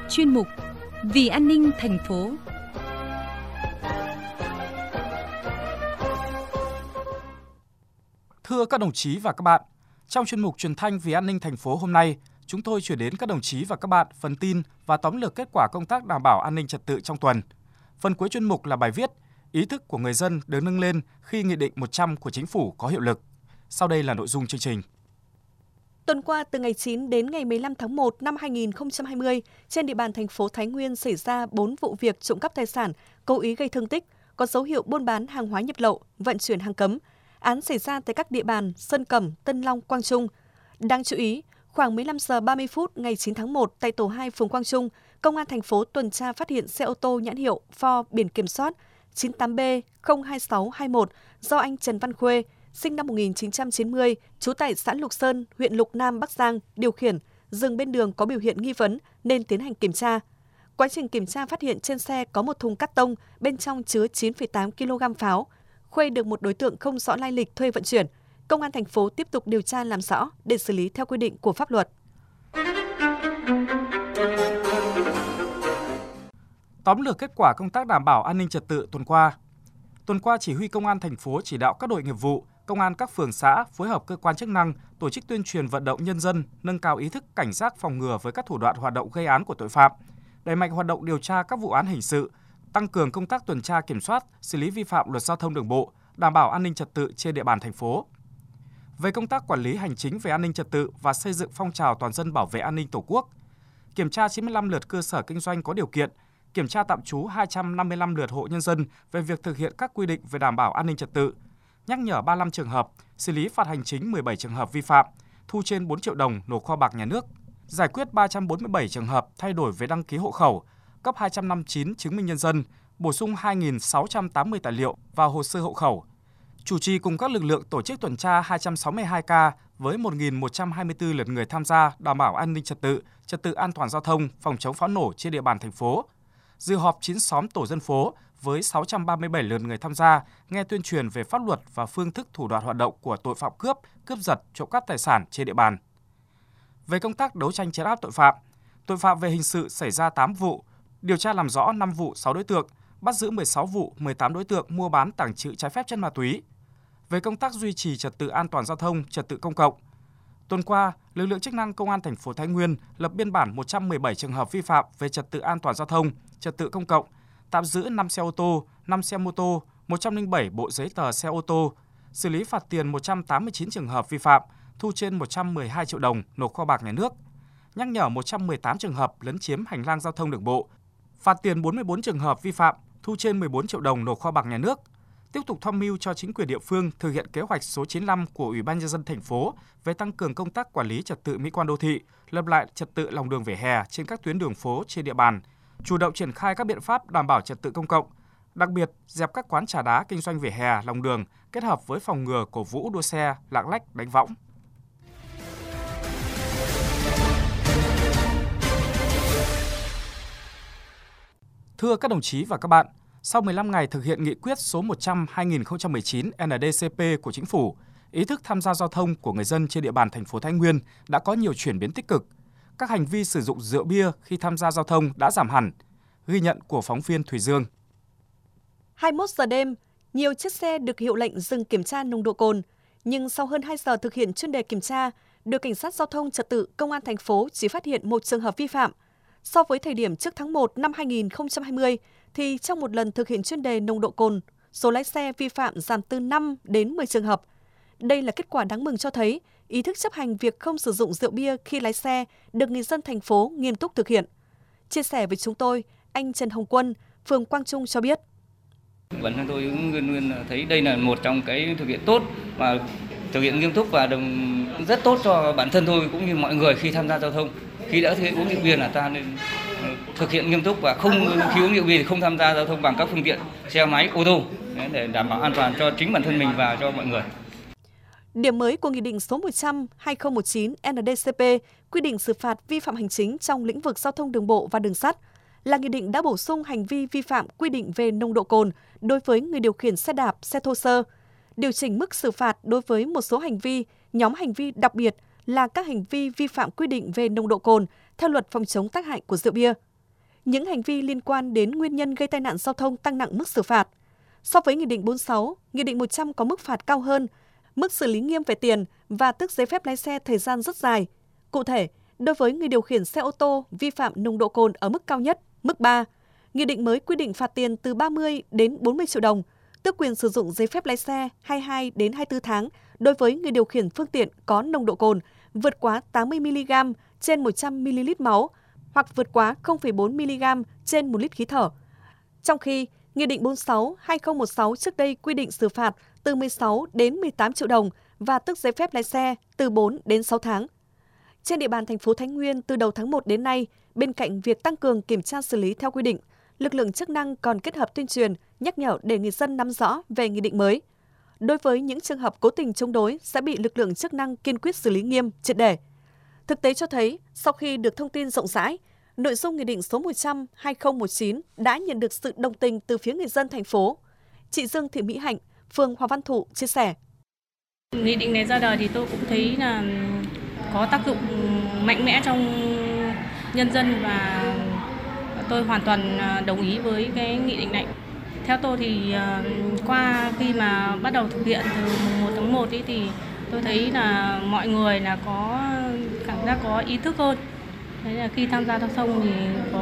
chuyên mục Vì an ninh thành phố. Thưa các đồng chí và các bạn, trong chuyên mục truyền thanh Vì an ninh thành phố hôm nay, chúng tôi chuyển đến các đồng chí và các bạn phần tin và tóm lược kết quả công tác đảm bảo an ninh trật tự trong tuần. Phần cuối chuyên mục là bài viết Ý thức của người dân được nâng lên khi Nghị định 100 của Chính phủ có hiệu lực. Sau đây là nội dung chương trình. Tuần qua, từ ngày 9 đến ngày 15 tháng 1 năm 2020, trên địa bàn thành phố Thái Nguyên xảy ra 4 vụ việc trộm cắp tài sản, cố ý gây thương tích, có dấu hiệu buôn bán hàng hóa nhập lậu, vận chuyển hàng cấm. Án xảy ra tại các địa bàn Sơn Cẩm, Tân Long, Quang Trung. Đáng chú ý, khoảng 15 giờ 30 phút ngày 9 tháng 1 tại tổ 2 phường Quang Trung, Công an thành phố tuần tra phát hiện xe ô tô nhãn hiệu Ford biển kiểm soát 98B02621 do anh Trần Văn Khuê, sinh năm 1990, trú tại xã Lục Sơn, huyện Lục Nam, Bắc Giang, điều khiển, dừng bên đường có biểu hiện nghi vấn nên tiến hành kiểm tra. Quá trình kiểm tra phát hiện trên xe có một thùng cát tông, bên trong chứa 9,8 kg pháo. Khuê được một đối tượng không rõ lai lịch thuê vận chuyển. Công an thành phố tiếp tục điều tra làm rõ để xử lý theo quy định của pháp luật. Tóm lược kết quả công tác đảm bảo an ninh trật tự tuần qua. Tuần qua, Chỉ huy Công an thành phố chỉ đạo các đội nghiệp vụ, công an các phường xã phối hợp cơ quan chức năng tổ chức tuyên truyền vận động nhân dân nâng cao ý thức cảnh giác phòng ngừa với các thủ đoạn hoạt động gây án của tội phạm, đẩy mạnh hoạt động điều tra các vụ án hình sự, tăng cường công tác tuần tra kiểm soát, xử lý vi phạm luật giao thông đường bộ, đảm bảo an ninh trật tự trên địa bàn thành phố. Về công tác quản lý hành chính về an ninh trật tự và xây dựng phong trào toàn dân bảo vệ an ninh Tổ quốc, kiểm tra 95 lượt cơ sở kinh doanh có điều kiện, kiểm tra tạm trú 255 lượt hộ nhân dân về việc thực hiện các quy định về đảm bảo an ninh trật tự, nhắc nhở 35 trường hợp, xử lý phạt hành chính 17 trường hợp vi phạm, thu trên 4 triệu đồng nộp kho bạc nhà nước, giải quyết 347 trường hợp thay đổi về đăng ký hộ khẩu, cấp 259 chứng minh nhân dân, bổ sung 2.680 tài liệu vào hồ sơ hộ khẩu. Chủ trì cùng các lực lượng tổ chức tuần tra 262 ca với 1.124 lượt người tham gia đảm bảo an ninh trật tự an toàn giao thông, phòng chống pháo nổ trên địa bàn thành phố. Dự họp 9 xóm tổ dân phố với 637 lượt người tham gia, nghe tuyên truyền về pháp luật và phương thức thủ đoạn hoạt động của tội phạm cướp, cướp giật, trộm cắp tài sản trên địa bàn. Về công tác đấu tranh trấn áp tội phạm về hình sự xảy ra 8 vụ, điều tra làm rõ 5 vụ 6 đối tượng, bắt giữ 16 vụ 18 đối tượng mua bán tàng trữ trái phép chất ma túy. Về công tác duy trì trật tự an toàn giao thông, trật tự công cộng, tuần qua, lực lượng chức năng Công an thành phố Thái Nguyên lập biên bản 117 trường hợp vi phạm về trật tự an toàn giao thông, trật tự công cộng, tạm giữ 5 xe ô tô, 5 xe mô tô, 107 bộ giấy tờ xe ô tô, xử lý phạt tiền 189 trường hợp vi phạm, thu trên 112 triệu đồng nộp kho bạc nhà nước, nhắc nhở 118 trường hợp lấn chiếm hành lang giao thông đường bộ, phạt tiền 44 trường hợp vi phạm, thu trên 14 triệu đồng nộp kho bạc nhà nước. Tiếp tục tham mưu cho chính quyền địa phương thực hiện kế hoạch số 95 của Ủy ban nhân dân thành phố về tăng cường công tác quản lý trật tự mỹ quan đô thị, lập lại trật tự lòng đường vỉa hè trên các tuyến đường phố trên địa bàn, chủ động triển khai các biện pháp đảm bảo trật tự công cộng, đặc biệt dẹp các quán trà đá kinh doanh vỉa hè, lòng đường, kết hợp với phòng ngừa cổ vũ đua xe, lạng lách, đánh võng. Thưa các đồng chí và các bạn, sau 15 ngày thực hiện nghị quyết số 100/2019 NDCP của Chính phủ, ý thức tham gia giao thông của người dân trên địa bàn thành phố Thái Nguyên đã có nhiều chuyển biến tích cực. Các hành vi sử dụng rượu bia khi tham gia giao thông đã giảm hẳn. Ghi nhận của phóng viên Thùy Dương. 21 giờ đêm, nhiều chiếc xe được hiệu lệnh dừng kiểm tra nồng độ cồn, nhưng sau hơn 2 giờ thực hiện chuyên đề kiểm tra, đội cảnh sát giao thông trật tự Công an thành phố chỉ phát hiện một trường hợp vi phạm. So với thời điểm trước tháng 1 năm 2020, thì trong một lần thực hiện chuyên đề nồng độ cồn, số lái xe vi phạm giảm từ 5 đến 10 trường hợp. Đây là kết quả đáng mừng cho thấy ý thức chấp hành việc không sử dụng rượu bia khi lái xe được người dân thành phố nghiêm túc thực hiện. Chia sẻ với chúng tôi, anh Trần Hồng Quân, phường Quang Trung cho biết. Bản thân tôi cũng luôn thấy đây là một trong cái thực hiện tốt và thực hiện nghiêm túc và rất tốt cho bản thân tôi cũng như mọi người khi tham gia giao thông. Khi đã uống rượu bia là ta nên thực hiện nghiêm túc và khi uống rượu bia thì không tham gia giao thông bằng các phương tiện xe máy, ô tô để đảm bảo an toàn cho chính bản thân mình và cho mọi người. Điểm mới của Nghị định số 100/2019 NDCP quy định xử phạt vi phạm hành chính trong lĩnh vực giao thông đường bộ và đường sắt là nghị định đã bổ sung hành vi vi phạm quy định về nồng độ cồn đối với người điều khiển xe đạp, xe thô sơ, điều chỉnh mức xử phạt đối với một số hành vi, nhóm hành vi đặc biệt là các hành vi vi phạm quy định về nồng độ cồn theo luật phòng chống tác hại của rượu bia. những hành vi liên quan đến nguyên nhân gây tai nạn giao thông tăng nặng mức xử phạt. So với Nghị định 46, Nghị định 100 có mức phạt cao hơn, mức xử lý nghiêm về tiền và tước giấy phép lái xe thời gian rất dài. Cụ thể, đối với người điều khiển xe ô tô vi phạm nồng độ cồn ở mức cao nhất, mức 3, Nghị định mới quy định phạt tiền từ 30 đến 40 triệu đồng, tước quyền sử dụng giấy phép lái xe 22 đến 24 tháng đối với người điều khiển phương tiện có nồng độ cồn vượt quá 80 mg trên 100 ml máu hoặc vượt quá 0,4 mg trên 1 lít khí thở. Trong khi Nghị định 46/2016 trước đây quy định xử phạt từ 16 đến 18 triệu đồng và tước giấy phép lái xe từ 4 đến 6 tháng. Trên địa bàn thành phố Thái Nguyên từ đầu tháng 1 đến nay, bên cạnh việc tăng cường kiểm tra xử lý theo quy định, lực lượng chức năng còn kết hợp tuyên truyền, nhắc nhở để người dân nắm rõ về nghị định mới. Đối với những trường hợp cố tình chống đối sẽ bị lực lượng chức năng kiên quyết xử lý nghiêm, triệt để. Thực tế cho thấy, sau khi được thông tin rộng rãi, nội dung Nghị định số 100/2019 đã nhận được sự đồng tình từ phía người dân thành phố. Chị Dương Thị Mỹ Hạnh, phường Hòa Văn Thụ chia sẻ. Nghị định này ra đời thì tôi cũng thấy là có tác dụng mạnh mẽ trong nhân dân và tôi hoàn toàn đồng ý với cái nghị định này. Theo tôi thì qua khi mà bắt đầu thực hiện từ mùng 1 tháng 1 thì tôi thấy là mọi người là có cảm giác có ý thức hơn. Thế là khi tham gia giao thông thì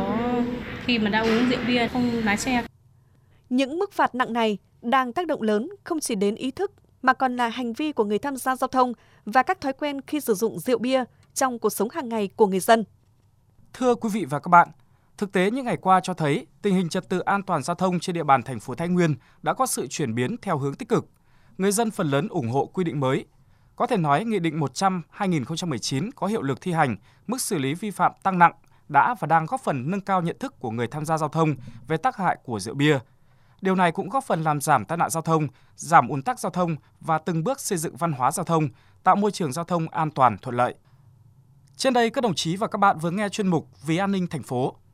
khi mà đã uống rượu bia không lái xe. Những mức phạt nặng này đang tác động lớn không chỉ đến ý thức mà còn là hành vi của người tham gia giao thông và các thói quen khi sử dụng rượu bia trong cuộc sống hàng ngày của người dân. Thưa quý vị và các bạn, thực tế những ngày qua cho thấy tình hình trật tự an toàn giao thông trên địa bàn thành phố Thái Nguyên đã có sự chuyển biến theo hướng tích cực. Người dân phần lớn ủng hộ quy định mới. Có thể nói Nghị định 100/2019 có hiệu lực thi hành, mức xử lý vi phạm tăng nặng đã và đang góp phần nâng cao nhận thức của người tham gia giao thông về tác hại của rượu bia. Điều này cũng góp phần làm giảm tai nạn giao thông, giảm ùn tắc giao thông và từng bước xây dựng văn hóa giao thông, tạo môi trường giao thông an toàn thuận lợi. Trên đây các đồng chí và các bạn vừa nghe chuyên mục Vì an ninh thành phố.